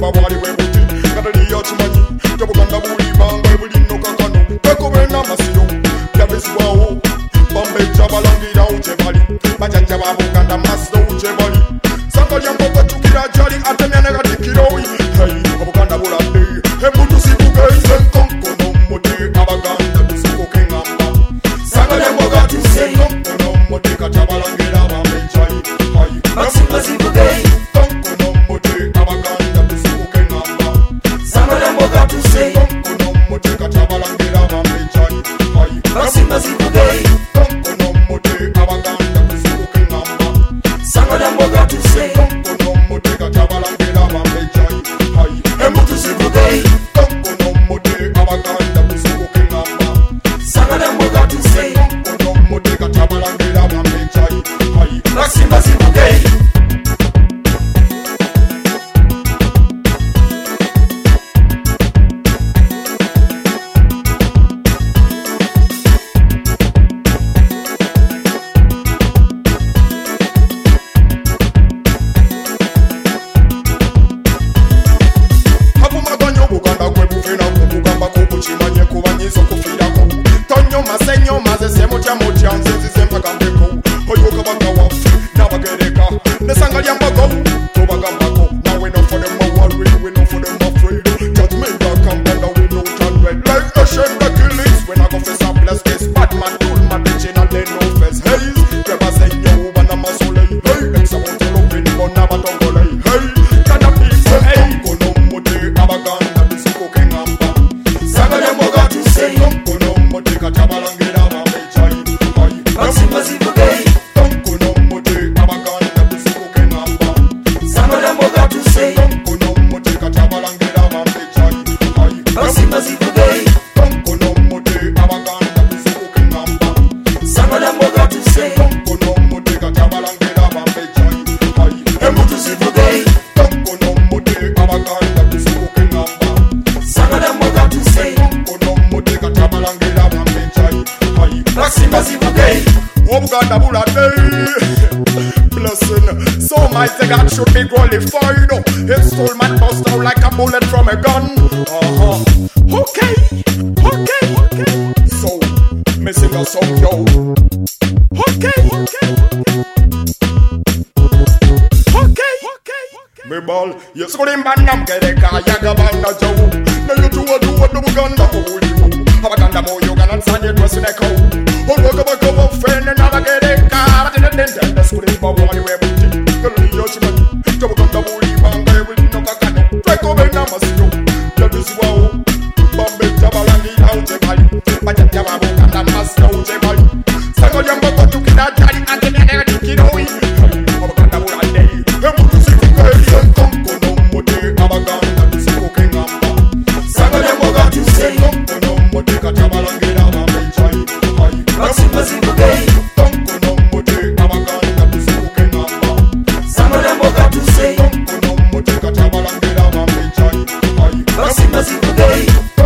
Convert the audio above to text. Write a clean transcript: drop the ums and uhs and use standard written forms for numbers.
babwali webuti kataliya chimanyi tabuganda buli banga buli no kakano tekubena masiro yabeswawo bambe chabalangira uchebali bajajja babuganda masiro uchebali sangalya mboga chukira jali atemyane gatikiroi hey abuganda bulande emuntu sibuge senkonkono muti abaganda tusibuke ngamba sangalya mboga tusenkonkono muti katabalangira bambe chai hey Maxima sibuge konkono muti abaganda tusibuke ngamba sangalya mboga tuse konkono muti katabalangira bambe chai hey Maxima sibuge konkono muti abaganda tusibuke ngamba sangalya mboga tuse konkono muti katabalangira bambe chai hey emuntu sibuge konkono muti abaganda tusibuke ngamba sangalya mboga tuse konkono muti katabalangira bambe chai hey Maxima sibuge Abumaganya obuganda gwe buvena kubugambako bukimanye kubanyiza okufirako tonyoma senyoma ze semutya mutya nze nzize mpagambeko oyo kabaka waffe n'abagereka nesanga lya mbago tobagambako nawe no for them worry we no for them afraid judgment that come down we no turn red like the shame the killings when I confess a blessed case bad man tool my bitch and they no face hey keba senyo bana masole hey example loving bona batongole hey kana people hey kono muti abaganda bisikuke ngamba sangalya mboga tuse kono muti katabalangira bambe chai hey Maxima sibuge kono muti abaganda bisikuke ngamba sangalya mboga tuse kono muti katabalangira bambe chai hey Maxima sibuge kono muti abaganda bisikuke ngamba sangalya mboga tuse kono muti katabalangira bambe chai hey emuntu sibuge kono muti abaganda bisikuke ngamba sangalya mboga tuse kono muti katabalangira bambe chai hey Maxima sibuge obuganda bulade blessing so mighty God should be glorified his soul man bust out like a bullet from a gun okay so me sing a song yo okay me ball yes ko limba nam kereka yaga banda jo na yutu wadu buganda ulimu abaganda moyo ganan sanye twesneko olwoga bagobo fene nabagereka batendende skulimba wali webuti kaliyo chimani tobuganda buli banga ebulino kakano twekobena masiro yaduswawo bambe tabalangira uchebali bajajja babuganda masiro uchebali sango lyamba kotukira jali atemene dikiroi abaganda bulande emuntu sikukeye konkono muti abaganda bisikuke ngamba sangalya mboga tuse konkono muti katabalangira bambe chai hey Maxima sibuge konkono muti abaganda bisikuke ngamba sangalya mboga tuse konkono muti katabalangira bambe chai hey Maxima sibuge